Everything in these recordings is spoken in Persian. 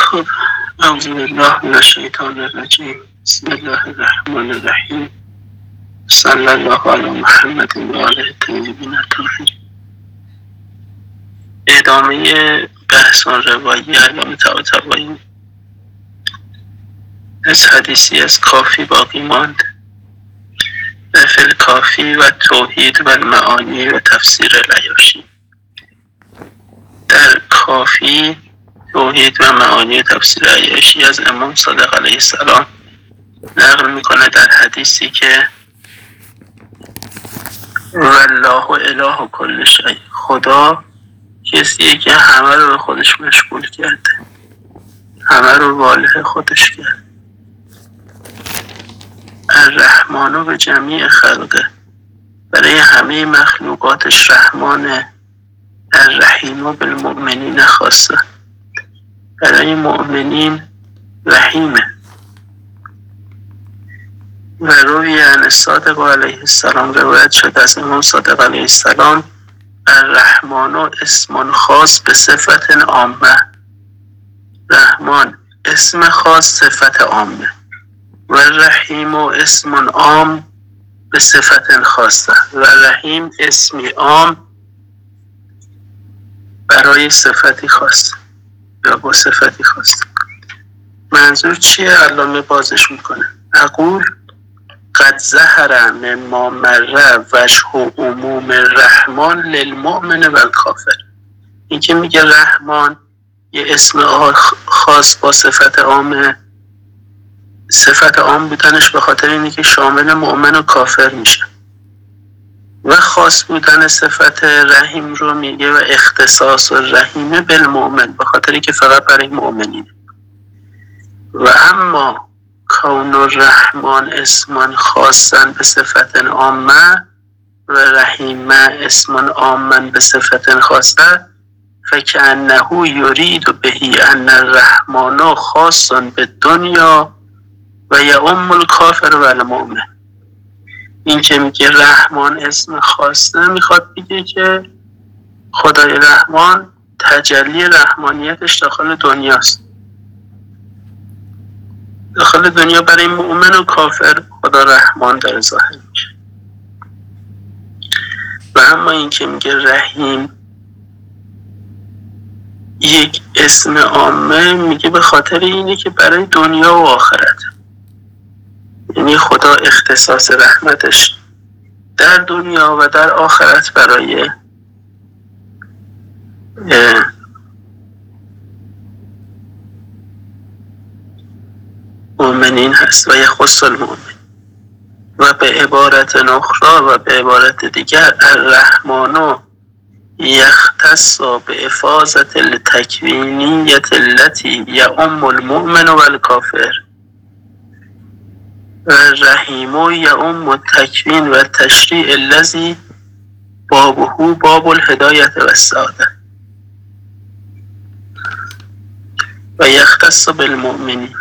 خب اعوذ بالله من الشیطان الرجیم. بسم الله الرحمن الرحیم. صلی الله علی محمد و آله الطیبین الطاهرین. ادامه بحثان روایی علامه طباطبایی از حدیثی از کافی باقی ماند. فی الکافی و توحید و المعانی و تفسیر العیاشی. در کافی توحید و معانی و تفسیر عیاشی از امام صادق علیه السلام نقل میکنه در حدیثی که والله اله کل شیء، خدا کسیه که همه رو به خودش مشغول کرده، همه رو واله خودش کرد. الرحمن به جمیع خلقه، برای همه مخلوقاتش رحمانه. الرحیم بالمؤمنین خاصه، برای مؤمنین رحیمه. و روی عن صادق علیه السلام روایت شد از امام صادق علیه السلام الرحمن اسم خاص به صفت عامه. رحمان اسم خاص صفت عامه و رحیم اسم عام به صفت خاصه و رحیم اسمی عام برای صفتی خاص یا با صفتی خاص. منظور چیه؟ علامه بازش میکنه. اقول قد ظهر مما مر وجه عموم الرحمن للمؤمن و الکافر. این که میگه رحمان یه اسم خاص با صفت عامه، صفت عام بودنش به خاطر اینه که شامل مؤمن و کافر میشه، و خاص بودن صفت رحیم رو میگه و اختصاص الرحیم بالمؤمن به خاطری که فقط برای مؤمنینه. و اما کون الرحمن اسما خاصا به صفت عامه و رحیم اسما عاما به صفت خاصه فکأنه یرید بهی ان الرحمن خاص بالدنیا و یعم الکافر و المؤمن. این که میگه رحمان اسم خاصه میخواد بگه که خدای رحمان تجلی رحمانیتش داخل دنیاست. داخل دنیا برای مؤمن و کافر خدا رحمان در ظاهر میشه. و اما این که میگه رحیم یک اسم عامه، میگه به خاطر اینه که برای دنیا و آخرت، یعنی خدا اختصاص رحمتش در دنیا و در آخرت برای مؤمنین هست و یخص المؤمن. و به عبارت اخرى و به عبارت دیگر الرحمن یختص به افاظت التکوینیت التي یعم المؤمن و الکافر و رحیم یعم التکوین و تشریع الذی بابه باب الهدایت و السعاده و یختص بالمؤمنین.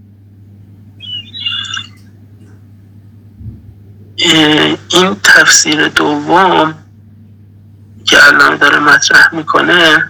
این تفسیر دوم که الان داره مطرح میکنه،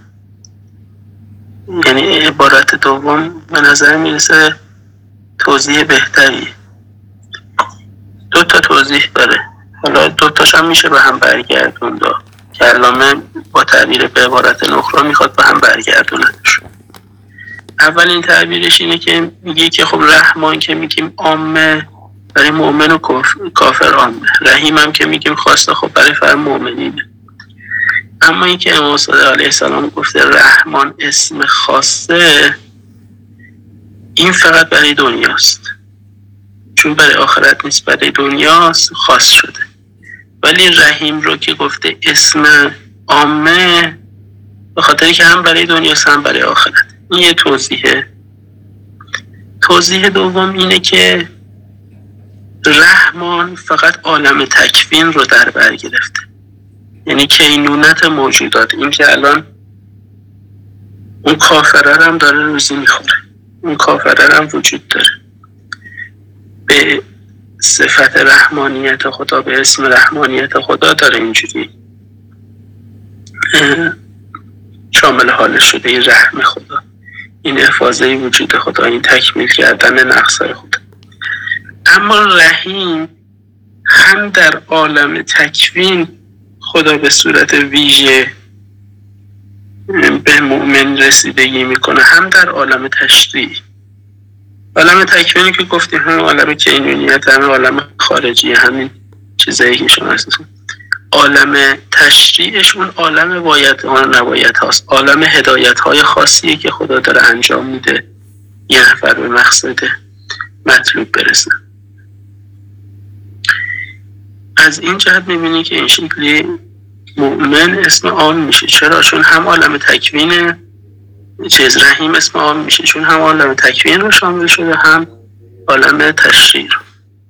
یعنی عبارت دوم به نظر میرسه توضیح بهتری. دو تا توضیح داره، حالا دو تاش هم میشه به هم برگردوند که علامه با تعبیر به عبارت اخرى میخواد به هم برگردوندش. اولین تعبیرش اینه که میگه که خب رحمان که میگیم عامه برای مؤمن و کافر عامه، رحیم هم که میگیم خاصه خب برای فقط مؤمنینه. اما این که امام صادق علیه السلام گفته رحمان اسم خاصه، این فقط برای دنیاست، چون برای آخرت نیست، برای دنیاست خاص شده. ولی رحیم رو که گفته اسم عامه به خاطری که هم برای دنیاست هم برای آخرت. این یه توضیحه. توضیح دوم اینه که رحمان فقط عالم تکوین رو در بر گرفته، یعنی کینونت موجودات. این که الان اون کافره هم داره روزی میخوره، اون کافره هم وجود داره، به صفت رحمانیت خدا، به اسم رحمانیت خدا داره اینجوری شامل حالش شده، این رحم خدا. این افاضه وجود خدا، این تکمیل کردن نقصهای خدا. اما رحیم هم در عالم تکوین خدا به صورت ویژه به مؤمن رسیدگی میکنه، هم در عالم تشریع. عالم تکوینی که گفتیم هم عالم کینونیت، هم عالم خارجی، همین چیزایی که شما هستید. عالم تشریعش اون عالم باید و نباید هاست، عالم هدایت های خاصیه که خدا داره انجام میده یه نفر به مقصد مطلوب برسه. از این جهت میبینی که این شکلی مؤمن اسم عام میشه. چرا؟ چون هم عالم تکوین رحیم اسم عام میشه، چون هم عالم تکوین رو شامل شده، هم عالم تشریع رو.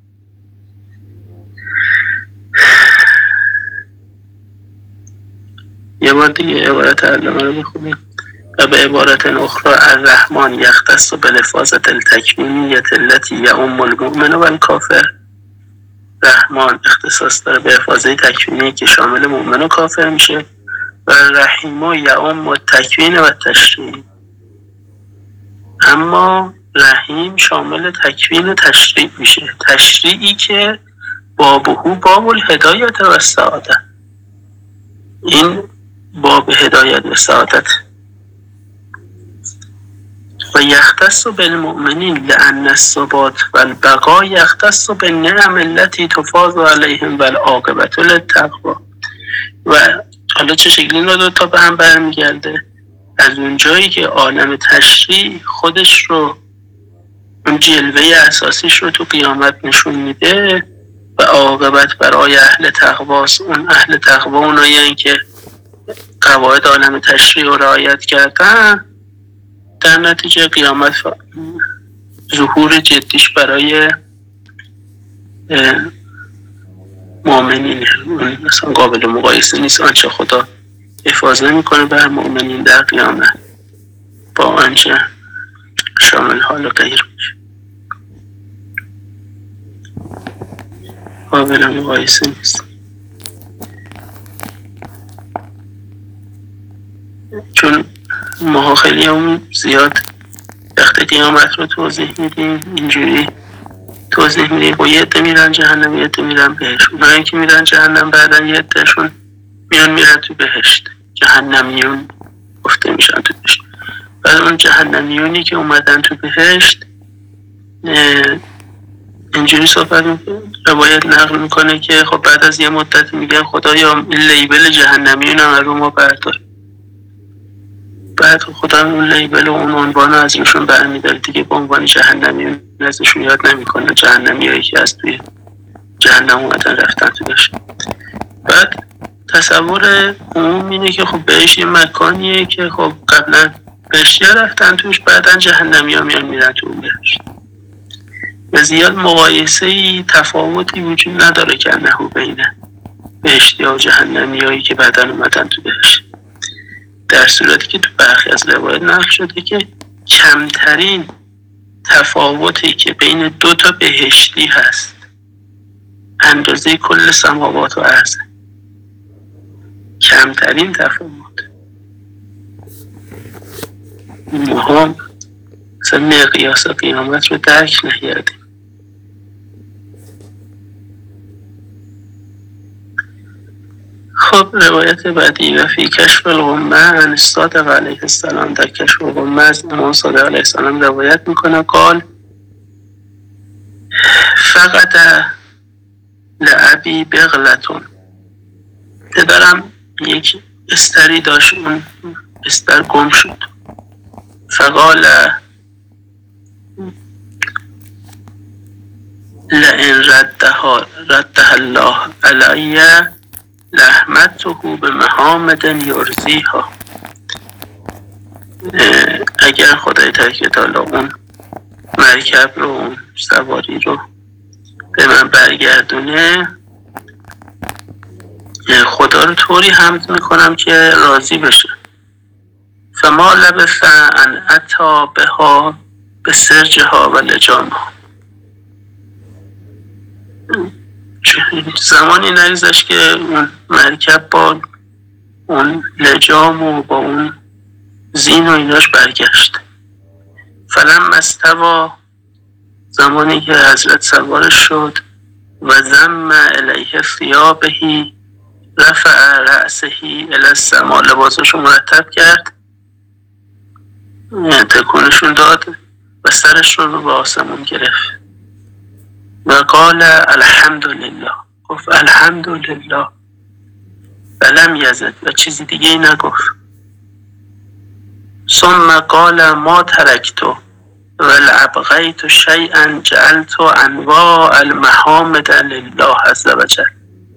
یه بار دیگه عبارت علامه رو بخونیم. و به عبارت اخرى الرحمن یختص بالافاضة التکوینیة التي یعم المؤمن و الکافر. رحمان اختصاص داره به افاضه تکوینی که شامل مؤمن و کافر میشه، و رحیم یعم التکوین و تشریع. اما رحیم شامل تکوین و تشریع میشه، تشریعی که بابه باب الهدایت و السعادت. این باب هدایت و سعادت. و یختص بالمؤمنین لأن الثبات والبقاء یختص بالنعم التي تفاض علیهم والعاقبة للتقوی. و حالا چه شکلی این دو تا به هم برمیگرده؟ از اون جایی که عالم تشریع خودش رو، اون جلوه اساسیش رو تو قیامت نشون میده و عاقبت برای اهل تقواست. اون اهل تقوا اونایی که قواعد عالم تشریع رو رعایت کردن، در نتیجه قیامت ظهور جدیش برای مؤمنین مثلا قابل مقایسه نیست. آنچه خدا افاضه میکنه بر مؤمنین در قیامت با آنچه شامل حال و غیر میشه، قابل مقایسه نیست. چون ما خیلی هم زیاد وقتی قیامت رو توضیح میدیم اینجوری توضیح میدیم با یه عده میرن جهنم، یه عده میرن بهشت. اونایی که میرن جهنم بعدن یه عدهشون میرن تو بهشت، جهنمیون گفته میشن تو بهشت. بعد اون جهنمیونی که اومدن تو بهشت اینجوری صحبت روایت نقل میکنه که خب بعد از یه مدت میگن خدایا این لیبل جهنمیون هم رو ما بردار. بعد خدا اون لیبل و اون عنوان از روشون برمیداره دیگه، به عنوان جهنمی ازشون یاد نمیکنه. جهنمی هایی که از توی جهنم اومدن رفتن تو بهشت. بعد تصور عموم اینه که خب بهشت یه مکانیه که خب قبلا بهشتی رفتن توش، بعدن جهنمی ها میرن تو اون بهشت. و زیاد مقایسه‌ای تفاوتی وجود نداره که انهو بینه بهشتی ها و جهنمی هایی که بعدن اومدن تو بهشت. در صورتی که تو برخی از روایات نقل شده که کمترین تفاوتی که بین دو تا بهشتی هست اندازه کل سماوات و ارض. کمترین تفاوت. ما مثلا مقیاس قیامت رو درک نکردیم. خب روایت بعدی و فی کشف الغمه عن صادق علیه السلام. در کشف الغمه از امام صادق علیه السلام روایت میکنه قال فقط لعبی بغلتون. پدرم یک استری داشت، اون استر گم شد. فقال لئن ردها الله علی لحمته به محامد یرزیها. اگر خدای تعالی اون مرکب رو، اون سواری رو به من برگردونه، خدا رو طوری حمد میکنم که راضی بشه. فما لبث ان اتی بها به سرجها و لجامها. زمانی نگذشت که اون مرکب با اون لجام و با اون زین و ایناش برگشت. فلما استوى، زمانی که حضرت سوارش شد، و ضم الیه ثیابه، رفع رأسه الی السما، لباساشو مرتب کرد، تکونشون داد و سرش رو به آسمون گرفت و قال الحمدلله، گفت الحمدلله، ولم یزد، و چیزی دیگه ای نگفت. ثم قال ما ترکتو ولابقیت شیئا جعلت انواع المحامد لله عز وجل.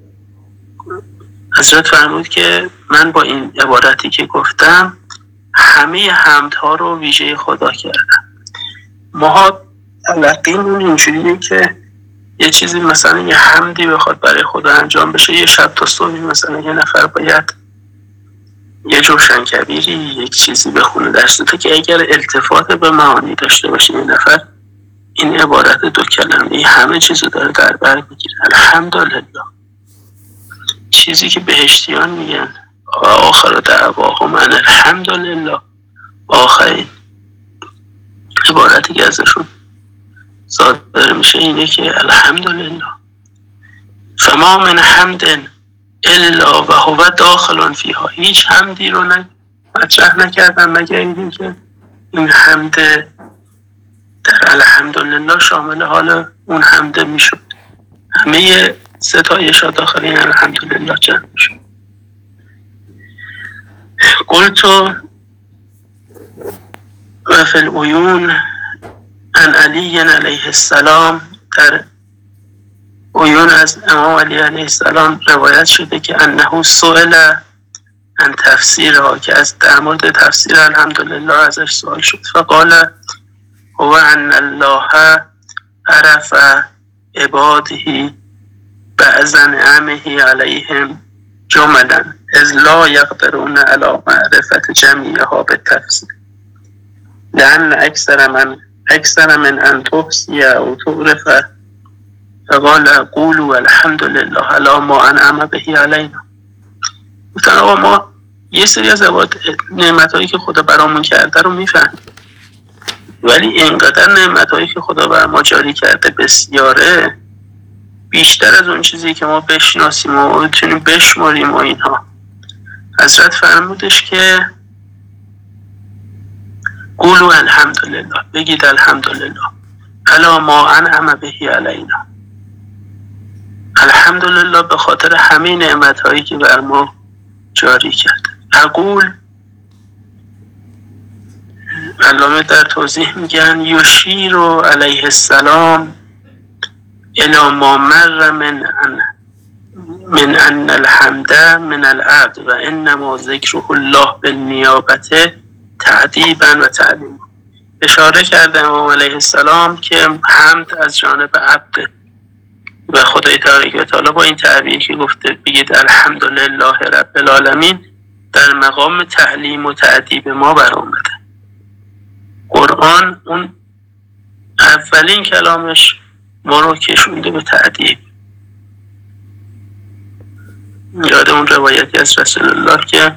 حضرت فرمود که من با این عبارتی که گفتم همه حمدها رو ویژه خدا کردم. ما تلقیمون اینجوریه که یه چیزی مثلا یه حمدی بخواد برای خدا انجام بشه، یه شب تا صبحی مثلا یه نفر باید یه جوشن کبیری یک چیزی بخونه در صورتی که اگر التفات به معانی داشته باشه یه نفر، این عبارت دو کلمه همه چیزو داره در بر میگیره. الحمدلله، چیزی که بهشتیان میگن آخر دعواهم ان الحمدلله، آخرین عبارتی که ازشون صادر میشه اینه که الحمدلله. فما من حمد الا و هو داخل فیها، هیچ حمدی رو مطرح نکردن مگر اینکه که این حمد در الحمدلله شامل حال اون حمد میشد، همه ستایشات داخل این الحمدلله جمع میشد. قلت و فی العیون عن علی علیه السلام، در عیون از امام علی علیه السلام روایت شده که انه سئل عن تفسیرها، که از در مورد تفسیر الحمدلله ازش سوال شد. فقال هو ان الله عرف عباده بعض نعمه علیهم جملا اذ لا یقدرون علی معرفت جمیعها بالتفسیر، لأن اکثر من ان تحصی او تعرف. فقال قولوا الحمد لله علی ما انعم به علینا. گفتن آقا ما یه سری از نعمتایی که خدا برامون کرده رو میفهمیم، ولی اینقدر نعمتایی که خدا بر ما جاری کرده بسیاره، بیشتر از اون چیزی که ما بشناسیم و بتونیم بشماریم و اینها. حضرت فرمودش که قولوا الحمدلله، بگید الحمدلله علی ما انعم به علینا، الحمدلله به خاطر همه نعمت‌هایی که بر ما جاری کرده. اقول، علامه در توضیح میگن یشیر علیه السلام الی ما مر من ان الحمد من العبد و انما ذکره الله بالنیابه تعذیبا و تعلیما. اشاره کرده امام علیه السلام که حمد از جانب عبد و خدای تبارک و تعالی با این تعبیر که گفته بگید الحمدلله رب العالمین در مقام تعلیم و تأدیب ما برآمده. قرآن اون اولین کلامش ما رو کشونده به تأدیب. یاد اون روایتی از رسول الله که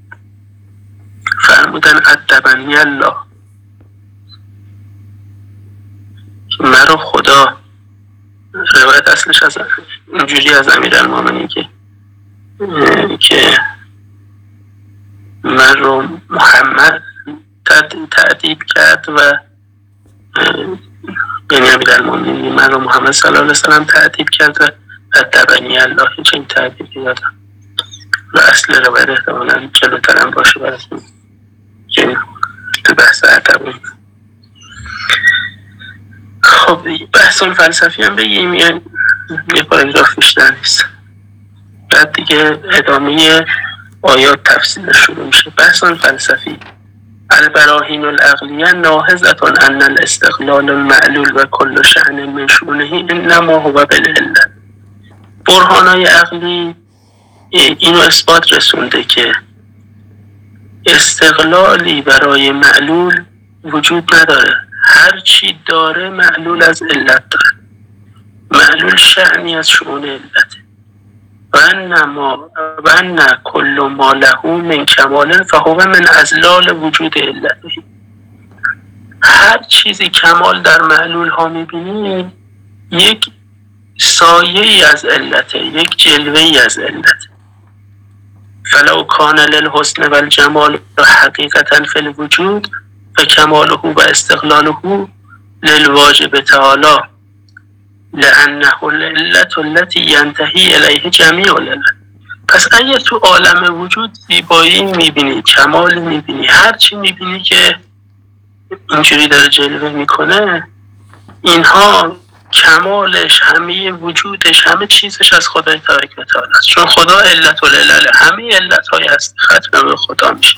فرمودن ادبنی الله، که مرا خدا، روایت اصلش از اینجوری از امیرالمومنین که من رو محمد تأدیب کرد و یعنی امیرالمومنین من رو محمد صلی الله علیه وسلم تأدیب کرد و ادبنی الله، هیچ این تأدیبی دادم و اصل روایت احتمالا جلوترم باشه براتون که تو بحث ادب. خب بحث فلسفی هم بگیم، یه پاراگراف بیشتر نیست، بعد دیگه ادامه آیات تفسیر شروع میشه. بحث فلسفی. البراهین العقلیه ناهضة ان الاستقلال المعلول و کل شأن من شؤونه انما هو بالعله. برهانای عقلی اینو اثبات رسونده که استقلالی برای معلول وجود نداره، هر چی داره معلول از علت داره، معلول شأنی از شؤون علته. و ان کل ما له من کمال فهو من ازلال وجود علته. هر چیزی کمال در معلول ها میبینیم یک سایه ای از علته، یک جلوه ای از علت. فلو کان للحسن و الجمال حقیقتا فی الوجود فکماله و استقلاله للواجب تعالی لانه العلت التي ینتهی الیه جمیع العلل. پس اگر تو عالم وجود زیبایی میبینی، کمال میبینی، هر چی میبینی که اینجوری داره جلوه میکنه، اینها کمالش، همه وجودش، همه چیزش از خدای تبارک و تعالی است. چون خدا علت العلل، همه علت های هستی ختم به خدا میشه.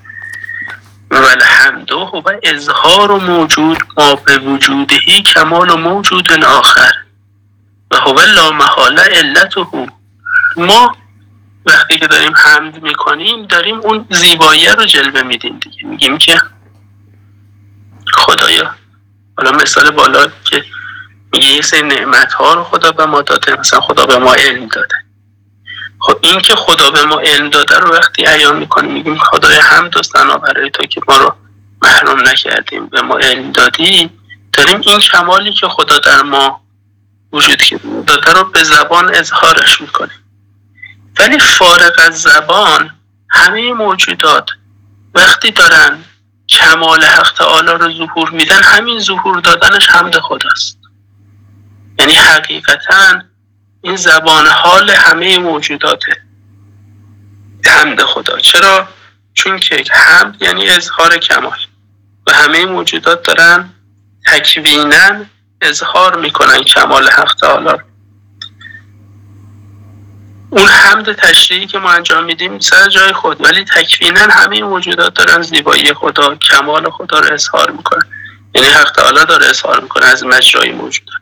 والحمد و اظهار و موجود ما به وجودهی کمال و موجود آخر و هو لا محاله علته. ما وقتی که داریم حمد میکنیم داریم اون زیبایی رو جلوه میدیم دیگه. میگیم که خدایا، حالا مثال بالا که میگه یه سری نعمت ها رو خدا به ما داده، مثلا خدا به ما علم داده. خب این که خدا به ما علم داده رو وقتی بیان میکنیم میگیم خدای حمد و ثنا برای تو که ما رو محروم نکردیم، به ما علم دادی، داریم این کمالی که خدا در ما وجود داده رو به زبان اظهارش میکنیم. ولی فارغ از زبان همه موجودات وقتی دارن کمال حق تعالی رو ظهور میدن، همین ظهور دادنش حمد خداست. یعنی حقیقتا این زبان حال همه موجوداته، حمد خدا. چرا؟ چون که حمد یعنی اظهار کمال و همه موجودات دارن تکویناً اظهار میکنن کمال حق تعالی. اون حمد تشریعی که ما انجام میدیم سر جای خود، ولی تکویناً همه موجودات دارن زیبایی خدا، کمال خدا رو اظهار میکنن. یعنی حق تعالی داره اظهار میکنه از مجرای موجودات.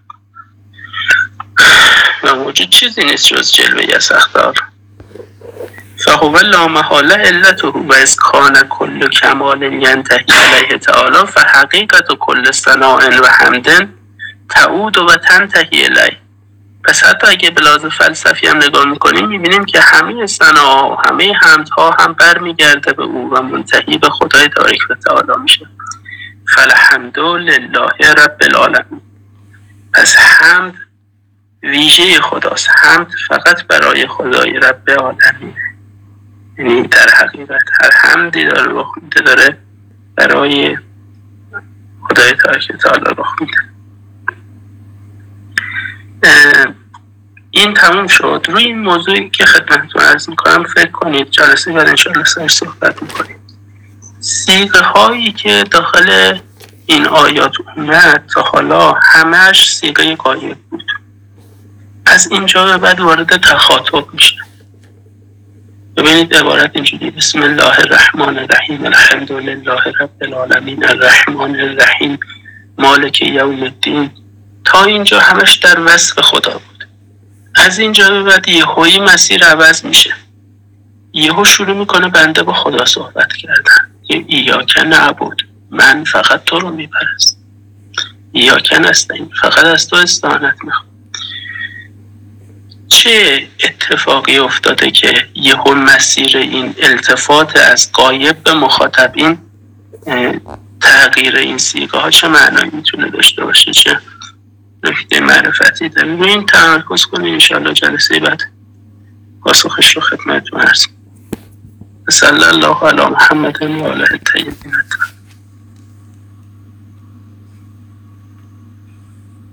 و موجود چیزی نیست جز جلوه از حق تعالی. فهو لا محاله علته و از کان کل کمال ینتهی علیه تعالی فحقیقت کل ثناء و حمد تعود و تنتهی الیه. پس حتی اگه به لحاظ فلسفی هم نگاه میکنیم میبینیم که همه ثنا و همه حمدها هم برمیگرده به او و منتهی به خدای تبارک و تعالی میشه. فالحمد لله رب العالمین. پس حمد ویژه خداست، حمد فقط برای خدای رب العالمین. یعنی در حقیقت هر حمدی داره برای خدای تبارک و تعالی رخ میده. این تموم شد. روی این موضوعی که خدمتتون عرض میکنم فکر کنید، جلسه بعد انشاءالله سرش صحبت میکنیم. صیغه هایی که داخل این آیات اومد تا حالا همش صیغه غایب بود. از اینجا به بعد وارد تخاطب میشه. ببینید عبارت اینجوری: بسم الله الرحمن الرحیم الحمد لله رب العالمین الرحمن الرحیم مالک یوم الدین. تا اینجا همش در وصف خدا بود. از اینجا به بعد یهویی مسیر عوض میشه. یهو شروع میکنه بنده با خدا صحبت کردن. ایاک نعبد، من فقط تو رو میپرستم. ایاک نستعین، فقط از تو استعانت میخوام. چه اتفاقی افتاده که یهو مسیر این التفات از غایب به مخاطبین، تغییر این صیغه ها چه معنایی میتونه داشته باشه، چه نکته معرفتی داره؟ روی این تمرکز کنید. انشاءالله جلسه بعد پاسخش رو خدمتتون عرض. صلی الله علی محمد و آله الطیبین.